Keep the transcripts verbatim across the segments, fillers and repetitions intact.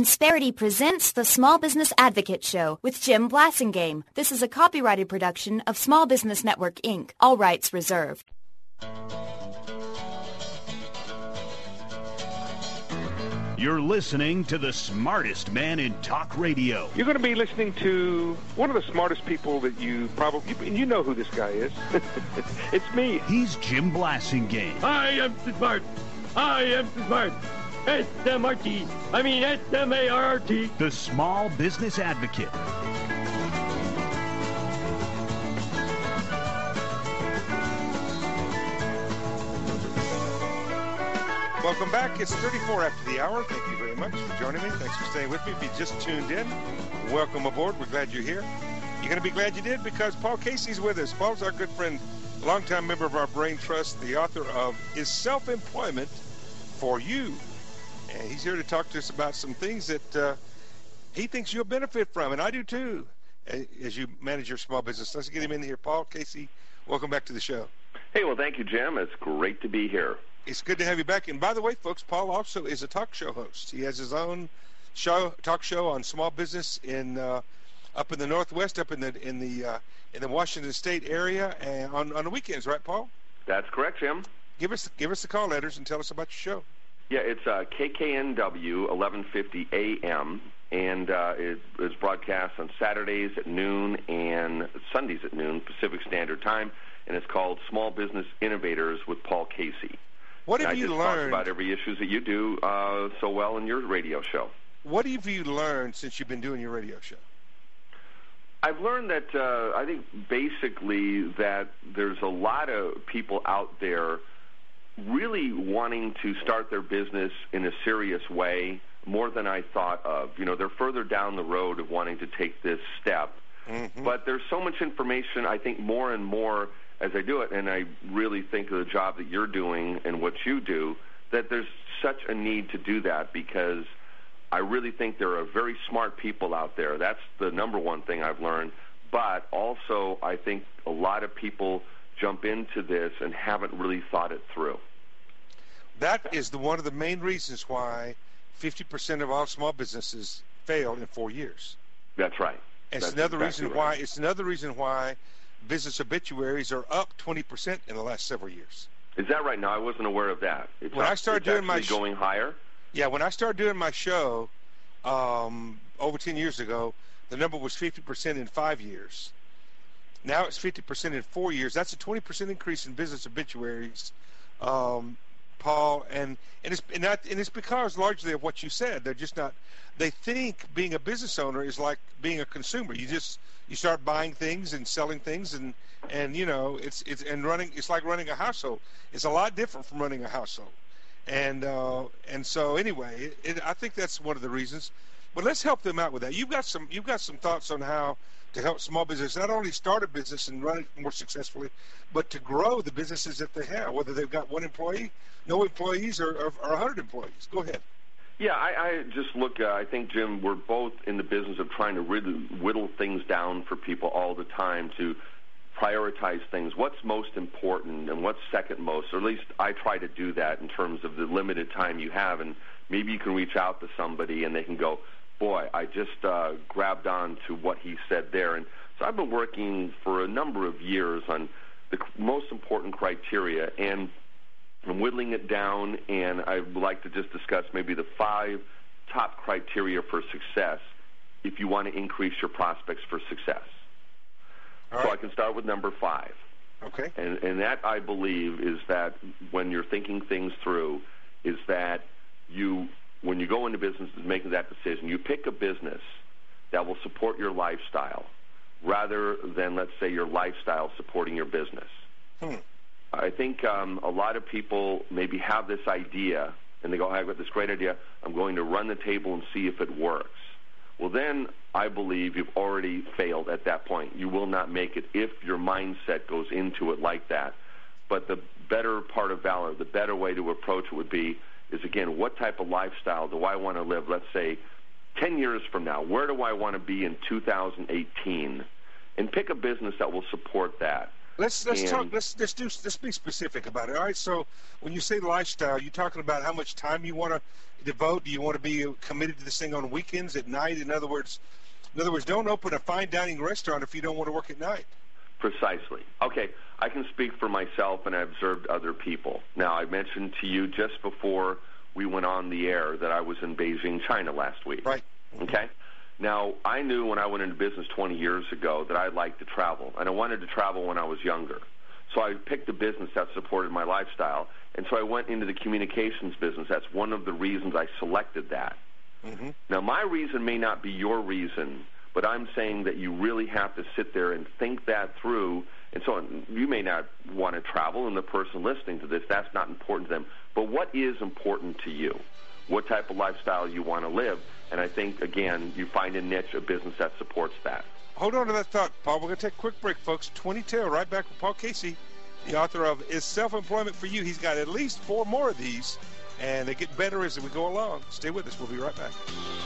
Insperity presents the Small Business Advocate Show with Jim Blasingame. This is a copyrighted production of Small Business Network, Incorporated. All rights reserved. You're listening to the smartest man in talk radio. You're going to be listening to one of the smartest people that you probably, and you know who this guy is. It's me. He's Jim Blasingame. I am smart. I am smart. S M R T. I mean S M A R R T. The Small Business Advocate. Welcome back. It's thirty-four after the hour. Thank you very much for joining me. Thanks for staying with me. If you just tuned in, welcome aboard. We're glad you're here. You're going to be glad you did because Paul Casey's with us. Paul's our good friend, longtime member of our Brain Trust, the author of Is Self-Employment for You? And he's here to talk to us about some things that uh, he thinks you'll benefit from, and I do too, as you manage your small business. Let's get him in here. Paul Casey, welcome back to the show. Hey, well, thank you, Jim. It's great to be here. It's good to have you back. And by the way, folks, Paul also is a talk show host. He has his own show, talk show on small business in uh, up in the Northwest, up in the in the uh, in the Washington State area, and on on the weekends, right, Paul? That's correct, Jim. Give us give us the call letters and tell us about your show. Yeah, it's uh, K K N W eleven fifty A M, and uh, it is broadcast on Saturdays at noon and Sundays at noon Pacific Standard Time, and it's called Small Business Innovators with Paul Casey. What have and you I just learned talk about every issue that you do uh, so well in your radio show? What have you learned since you've been doing your radio show? I've learned that uh, I think basically that there's a lot of people out there really wanting to start their business in a serious way, more than I thought of. You know, they're further down the road of wanting to take this step. Mm-hmm. But there's so much information, I think, more and more as I do it, and I really think of the job that you're doing and what you do, that there's such a need to do that because I really think there are very smart people out there. That's the number one thing I've learned. But also I think a lot of people jump into this and haven't really thought it through. That is the one of the main reasons why fifty percent of all small businesses fail in four years. That's right. It's That's another exactly reason right. why it's another reason why business obituaries are up twenty percent in the last several years. Is that right? No, I wasn't aware of that. It's when up, I started it's doing my sh- going higher. Yeah, when I started doing my show um, over ten years ago, the number was fifty percent in five years. Now it's fifty percent in four years. That's a twenty percent increase in business obituaries, um, Paul, and and it's and, that, and it's because largely of what you said. They're just not. They think being a business owner is like being a consumer. You just you start buying things and selling things, and and you know it's it's and running. It's like running a household. It's a lot different from running a household, and uh, and so anyway, it, it, I think that's one of the reasons. But let's help them out with that. You've got some you've got some thoughts on how to help small business not only start a business and run it more successfully, but to grow the businesses that they have, whether they've got one employee, no employees, or or, or one hundred employees. Go ahead. Yeah, I, I just look, uh, I think, Jim, we're both in the business of trying to really whittle things down for people all the time to prioritize things. What's most important and what's second most, or at least I try to do that in terms of the limited time you have, and maybe you can reach out to somebody and they can go, boy, I just uh, grabbed on to what he said there. And so I've been working for a number of years on the most important criteria, and I'm whittling it down, and I would like to just discuss maybe the five top criteria for success if you want to increase your prospects for success. All so right. I can start with number five. Okay. And, and that, I believe, is that when you're thinking things through, is that you, when you go into business and making that decision, you pick a business that will support your lifestyle rather than, let's say, your lifestyle supporting your business. Hmm. I think um, a lot of people maybe have this idea, and they go, I've got this great idea. I'm going to run the table and see if it works. Well, then I believe you've already failed at that point. You will not make it if your mindset goes into it like that. But the better part of valor, the better way to approach it would be is, again, what type of lifestyle do I want to live, let's say, ten years from now? Where do I want to be in two thousand eighteen? And pick a business that will support that. Let's let's and, talk. Let's let's do let's be specific about it. All right. So when you say lifestyle, you're talking about how much time you want to devote. Do you want to be committed to this thing on weekends, at night? In other words, in other words, don't open a fine dining restaurant if you don't want to work at night. Precisely. Okay, I can speak for myself, and I observed other people. Now, I mentioned to you just before we went on the air that I was in Beijing, China last week. Right. Okay? Now, I knew when I went into business twenty years ago that I liked to travel, and I wanted to travel when I was younger. So I picked a business that supported my lifestyle, and so I went into the communications business. That's one of the reasons I selected that. Mm-hmm. Now, my reason may not be your reason, but I'm saying that you really have to sit there and think that through. And so you may not want to travel, and the person listening to this, that's not important to them. But what is important to you? What type of lifestyle you want to live? And I think, again, you find a niche, a business that supports that. Hold on to that thought, Paul. We're going to take a quick break, folks. twenty till, right back with Paul Casey, the author of Is Self-Employment for You? He's got at least four more of these, and they get better as we go along. Stay with us. We'll be right back.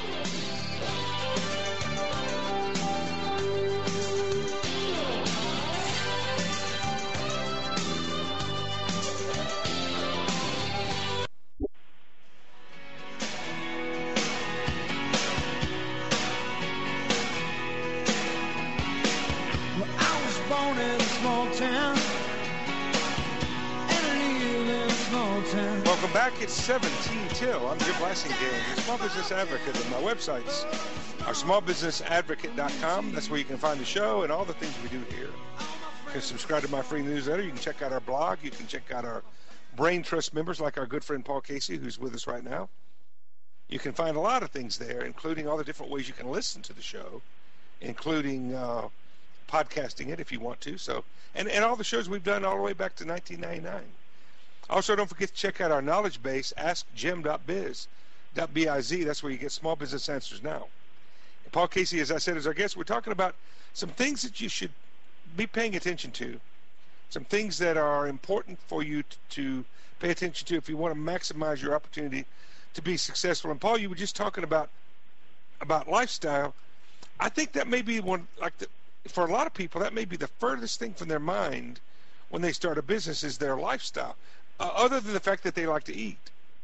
Welcome back. It's seventeen till. I'm Jim Blasingame, your small business advocate, and my websites are small business advocate dot com. That's where you can find the show and all the things we do here. You can subscribe to my free newsletter. You can check out our blog. You can check out our Brain Trust members, like our good friend Paul Casey, who's with us right now. You can find a lot of things there, including all the different ways you can listen to the show, including uh, podcasting it if you want to. So, and, and all the shows we've done all the way back to nineteen ninety-nine. Also, don't forget to check out our knowledge base, ask jim dot biz dot biz. That's where you get small business answers now. And Paul Casey, as I said, is our guest. We're talking about some things that you should be paying attention to, some things that are important for you to, to pay attention to if you want to maximize your opportunity to be successful. And Paul, you were just talking about about lifestyle. I think that may be one, like the, for a lot of people, that may be the furthest thing from their mind when they start a business is their lifestyle. Uh, other than the fact that they like to eat.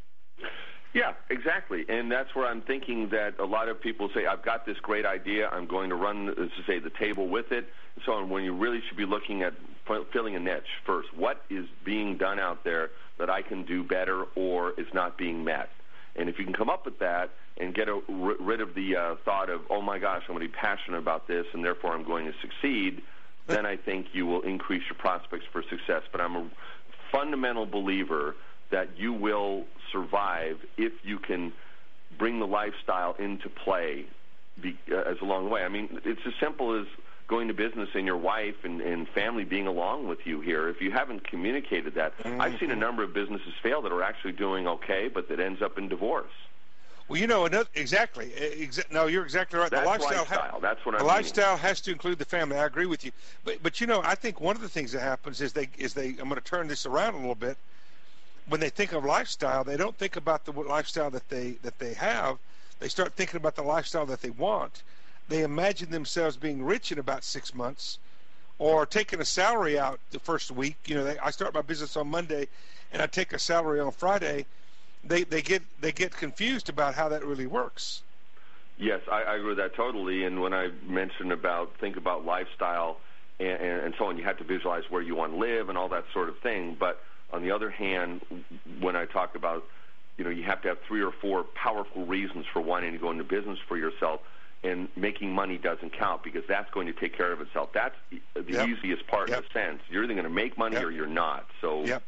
Yeah, exactly. And that's where I'm thinking that a lot of people say, I've got this great idea, I'm going to run, as to say, the table with it, and so on, when you really should be looking at filling a niche first. What is being done out there that I can do better or is not being met? And if you can come up with that and get a, r- rid of the uh, thought of, oh, my gosh, I'm going to be passionate about this, and therefore I'm going to succeed, then I think you will increase your prospects for success. But I'm a fundamental believer that you will survive if you can bring the lifestyle into play be, uh, as along the way. I mean, it's as simple as going to business and your wife and, and family being along with you here. If you haven't communicated that, mm-hmm. I've seen a number of businesses fail that are actually doing okay, but that ends up in divorce. Well, you know, another, exactly. Exa- no, you're exactly right. That's the lifestyle, lifestyle. Ha- That's what I'm The meaning. lifestyle has to include the family. I agree with you. But, but you know, I think one of the things that happens is they, is they. I'm going to turn this around a little bit. When they think of lifestyle, they don't think about the lifestyle that they that they have. They start thinking about the lifestyle that they want. They imagine themselves being rich in about six months, or taking a salary out the first week. You know, they, I start my business on Monday, and I take a salary on Friday. They they get they get confused about how that really works. Yes, I, I agree with that totally. And when I mentioned about think about lifestyle and, and, and so on, you have to visualize where you want to live and all that sort of thing. But on the other hand, when I talk about, you know, you have to have three or four powerful reasons for wanting to go into business for yourself, and making money doesn't count because that's going to take care of itself. That's the yep. easiest part yep. in a sense. You're either going to make money yep. or you're not. So. Yep.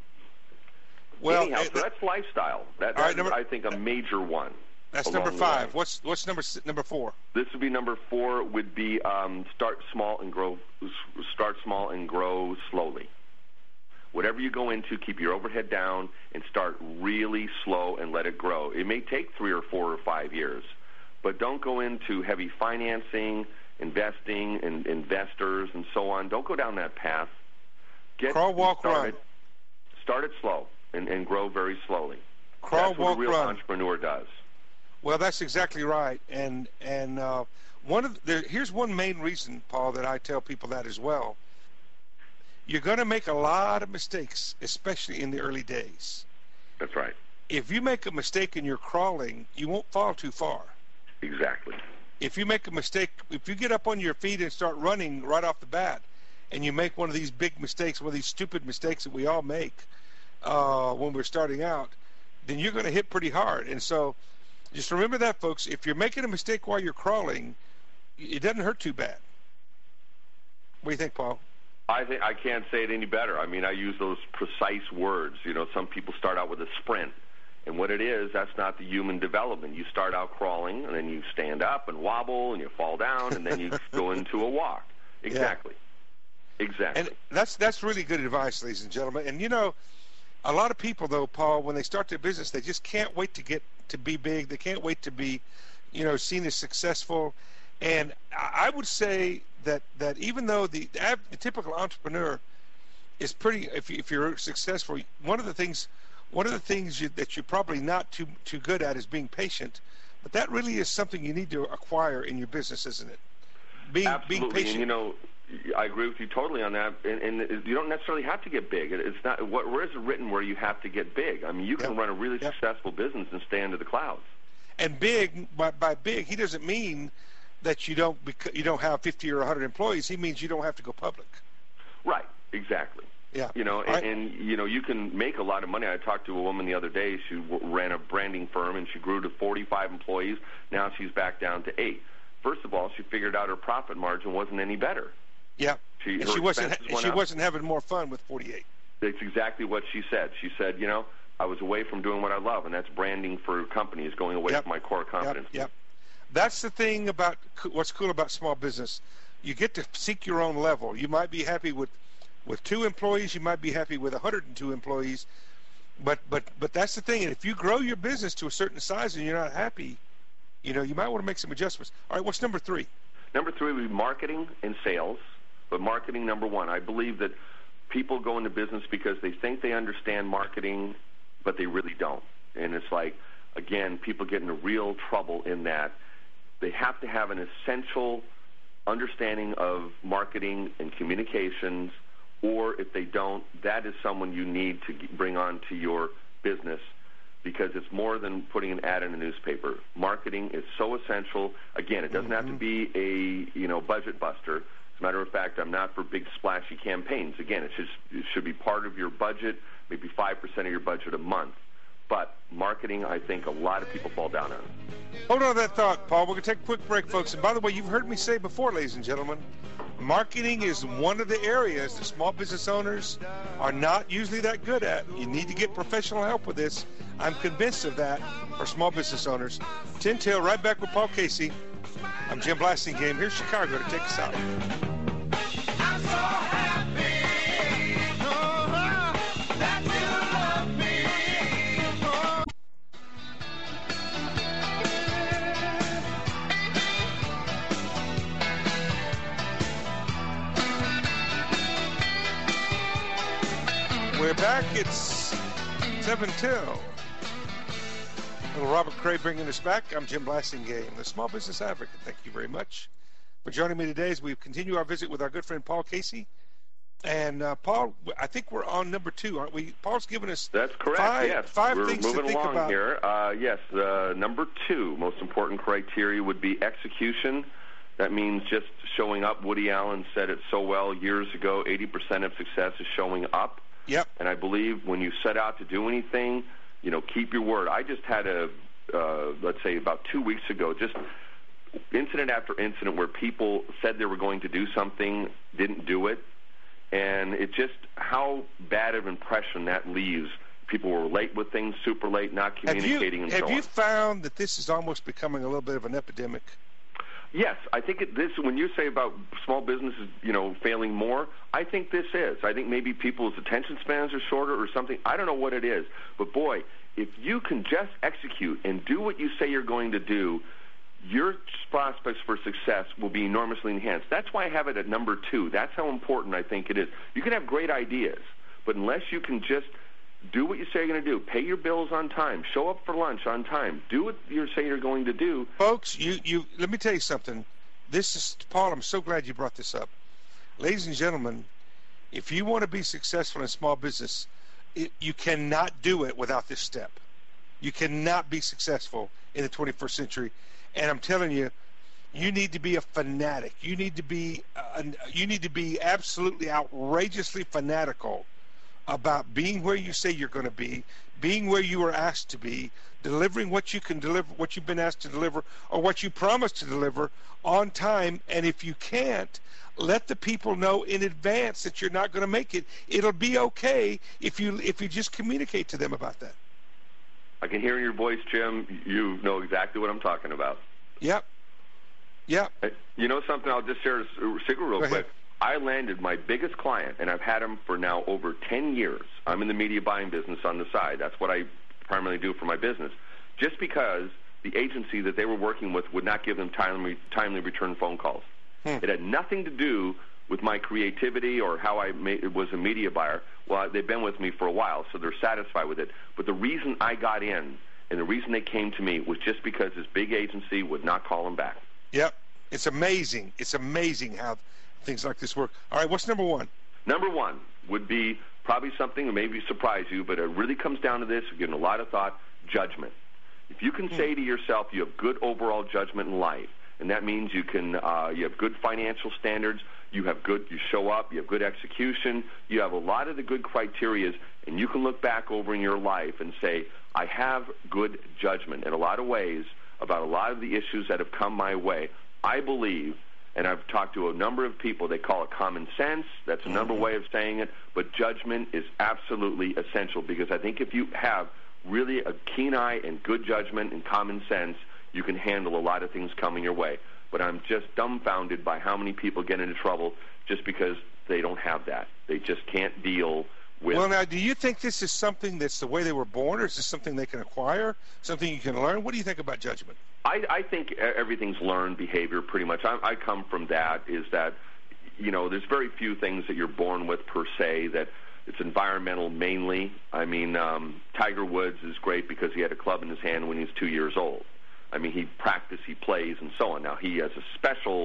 Well, Anyhow, it, so that's lifestyle. That, that's, right, number, I think, a major one. That's number five. What's what's number number four? This would be number four. Would be um, start small and grow. Start small and grow slowly. Whatever you go into, keep your overhead down and start really slow and let it grow. It may take three or four or five years, but don't go into heavy financing, investing, and investors and so on. Don't go down that path. Get Crawl, walk, started. run. Start it slow. And, and grow very slowly. Crawl, That's what walk, a real run. entrepreneur does. Well, that's exactly right. And and uh, one of the, here's one main reason, Paul, that I tell people that as well. you're going to make a lot of mistakes, especially in the early days. That's right. If you make a mistake and you're crawling, you won't fall too far. Exactly. If you make a mistake, if you get up on your feet and start running right off the bat, and you make one of these big mistakes, one of these stupid mistakes that we all make uh, when we're starting out, then you're going to hit pretty hard. And so just remember that, folks. If you're making a mistake while you're crawling, it doesn't hurt too bad. What do you think, Paul? I think I can't say it any better. I mean, I use those precise words. You know, some people start out with a sprint. And what it is, that's not the human development. You start out crawling, and then you stand up and wobble, and you fall down, and then you go into a walk. Exactly. Yeah. Exactly. And that's that's really good advice, ladies and gentlemen. And, you know, a lot of people, though, Paul, when they start their business, they just can't wait to get to be big. They can't wait to be, you know, seen as successful. And I would say that, that even though the, the typical entrepreneur is pretty, if, you, if you're successful, one of the things – One of the things you, that you're probably not too too good at is being patient, but that really is something you need to acquire in your business, isn't it? Being, Absolutely, being patient. And you know, I agree with you totally on that. And, and you don't necessarily have to get big. It's not what where is it written where you have to get big? I mean, you can yep. run a really yep. successful business and stay into the clouds. And big by, by big, he doesn't mean that you don't you don't have fifty or one hundred employees. He means you don't have to go public. Right. Exactly. Yeah. You know, and, right. and, you know, you can make a lot of money. I talked to a woman the other day. She w- ran a branding firm, and she grew to forty-five employees. Now she's back down to eight. First of all, she figured out her profit margin wasn't any better. Yeah. She, and she wasn't she up. wasn't having more fun with forty-eight. That's exactly what she said. She said, you know, I was away from doing what I love, and that's branding for companies, going away yep. from my core competence. Yep. yep. That's the thing about what's cool about small business. You get to seek your own level. You might be happy with With two employees, you might be happy with one hundred two employees, but but but that's the thing. And if you grow your business to a certain size and you're not happy, you know, you might want to make some adjustments. All right, what's number three? Number three would be marketing and sales, but marketing number one. I believe that people go into business because they think they understand marketing, but they really don't. And it's like, again, people get into real trouble in that they have to have an essential understanding of marketing and communications. Or if they don't, that is someone you need to bring on to your business, because it's more than putting an ad in a newspaper. Marketing is so essential. Again, it doesn't mm-hmm. have to be a you know budget buster. As a matter of fact, I'm not for big splashy campaigns. Again, it should, it should be part of your budget, maybe five percent of your budget a month. But marketing, I think a lot of people fall down on. Hold on to that thought, Paul. We're going to take a quick break, folks. And by the way, you've heard me say before, ladies and gentlemen, marketing is one of the areas that small business owners are not usually that good at. You need to get professional help with this. I'm convinced of that for small business owners. Tin Tail, right back with Paul Casey. I'm Jim Blasingame. Here's Chicago to take us out. I'm so happy. We're back. It's seven till. Little Robert Cray bringing us back. I'm Jim Blasingame, the Small Business Advocate. Thank you very much for joining me today as we continue our visit with our good friend Paul Casey. And uh, Paul, I think we're on number two, aren't we? Paul's given us That's correct. five, yes, five we're things moving to think along about. here. Uh, yes, uh, number two most important criteria would be execution. That means just showing up. Woody Allen said it so well years ago, eighty percent of success is showing up. Yep. And I believe when you set out to do anything, you know, keep your word. I just had a, uh, let's say about two weeks ago, just incident after incident where people said they were going to do something, didn't do it. And it just, how bad of an impression that leaves. People were late with things, super late, not communicating, have you, and have so on. Have you found that this is almost becoming a little bit of an epidemic? Yes, I think it, this. When you say about small businesses, you know, failing more, I think this is. I think maybe people's attention spans are shorter or something. I don't know what it is, but boy, if you can just execute and do what you say you're going to do, your prospects for success will be enormously enhanced. That's why I have it at number two. That's how important I think it is. You can have great ideas, but unless you can just do what you say you're going to do, pay your bills on time, show up for lunch on time, do what you say you're going to do. Folks, you, you let me tell you something. This is, Paul, I'm so glad you brought this up. Ladies and gentlemen, If you want to be successful in small business, it, you cannot do it without this step. You cannot be successful in the twenty-first century. And I'm telling you, you need to be a fanatic. You need to be uh, you need to be absolutely outrageously fanatical about being where you say you're going to be, being where you were asked to be, delivering what you can deliver, what you've been asked to deliver, or what you promised to deliver on time. And if you can't, let the people know in advance that you're not going to make it. It'll be okay if you if you just communicate to them about that. I can hear in your voice, Jim, you know exactly what I'm talking about. Yep. Yep. You know something? I'll just share a secret real quick. I landed my biggest client, and I've had him for now over ten years. I'm in the media buying business on the side. That's what I primarily do for my business. Just because the agency that they were working with would not give them timely, timely return phone calls. Hmm. It had nothing to do with my creativity or how I made, was a media buyer. Well, they've been with me for a while, so they're satisfied with it. But the reason I got in and the reason they came to me was just because this big agency would not call them back. Yep. It's amazing. It's amazing how things like this work. All right, what's number one? Number one would be probably something that maybe surprise you, but it really comes down to this, giving a lot of thought, judgment. If you can hmm. say to yourself you have good overall judgment in life, and that means you can uh, you have good financial standards, you have good, you show up, you have good execution, you have a lot of the good criterias, and you can look back over in your life and say, I have good judgment in a lot of ways about a lot of the issues that have come my way. I believe, and I've talked to a number of people, they call it common sense. That's another way of saying it. But judgment is absolutely essential, because I think if you have really a keen eye and good judgment and common sense, you can handle a lot of things coming your way. But I'm just dumbfounded by how many people get into trouble just because they don't have that. They just can't deal with. Well, now, do you think this is something that's the way they were born, or is this something they can acquire, something you can learn? What do you think about judgment? I, I think everything's learned behavior pretty much. I, I come from that, is that, you know, there's very few things that you're born with per se, that it's environmental mainly. I mean, um, Tiger Woods is great because he had a club in his hand when he was two years old. I mean, he practices, he plays, and so on. Now, he has a special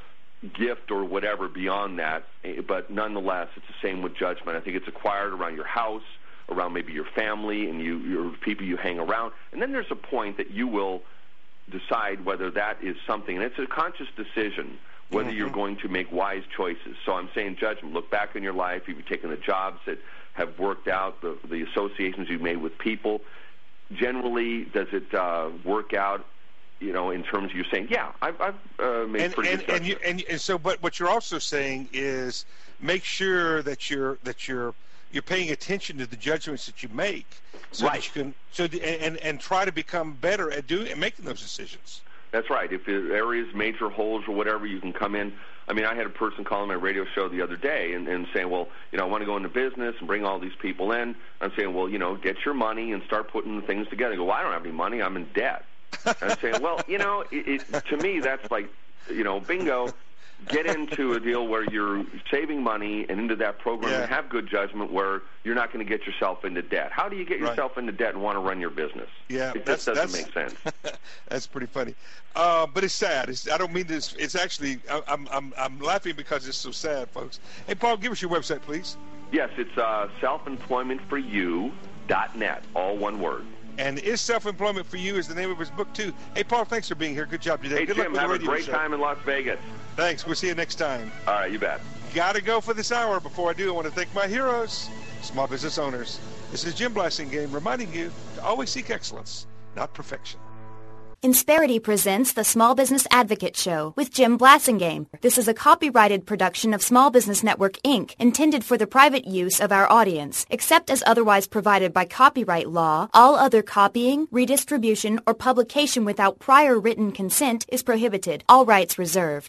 gift or whatever beyond that, but nonetheless, it's the same with judgment. I think it's acquired around your house, around maybe your family and you, your people you hang around. And then there's a point that you will decide whether that is something, and it's a conscious decision, whether mm-hmm. you're going to make wise choices. So I'm saying judgment. Look back in your life. You've taken the jobs that have worked out, the, the associations you've made with people. Generally, does it uh, work out, you know, in terms of you saying, yeah, I've, I've uh, made and, pretty and, good judgment. And, you, and, and so, but what you're also saying is make sure that you're that you're you're paying attention to the judgments that you make, so right. that you can so the, and and try to become better at doing and making those decisions. That's right. If there are areas, major holes or whatever, you can come in. I mean, I had a person calling my radio show the other day and, and saying, well, you know, I want to go into business and bring all these people in. I'm saying, well, you know, get your money and start putting the things together. I go, well, I don't have any money. I'm in debt. And I'm saying, well, you know, it, it, to me, that's like, you know, bingo. Get into a deal where you're saving money and into that program yeah. and have good judgment where you're not going to get yourself into debt. How do you get right. yourself into debt and want to run your business? Yeah, it that's, just doesn't that's, make sense. That's pretty funny, uh, but it's sad. It's, I don't mean this. It's actually I'm I'm I'm laughing because it's so sad, folks. Hey, Paul, give us your website, please. Yes, it's uh, self employment for you dot net, all one word. And Is Self-Employment for You is the name of his book, too. Hey, Paul, thanks for being here. Good job today. Hey, Good Jim, luck with have the a great show. time in Las Vegas. Thanks. We'll see you next time. All right, you bet. Got to go for this hour. Before I do, I want to thank my heroes, small business owners. This is Jim Blasingame reminding you to always seek excellence, not perfection. Insperity presents the Small Business Advocate Show with Jim Blasingame. This is a copyrighted production of Small Business Network, Incorporated, intended for the private use of our audience. Except as otherwise provided by copyright law, all other copying, redistribution, or publication without prior written consent is prohibited. All rights reserved.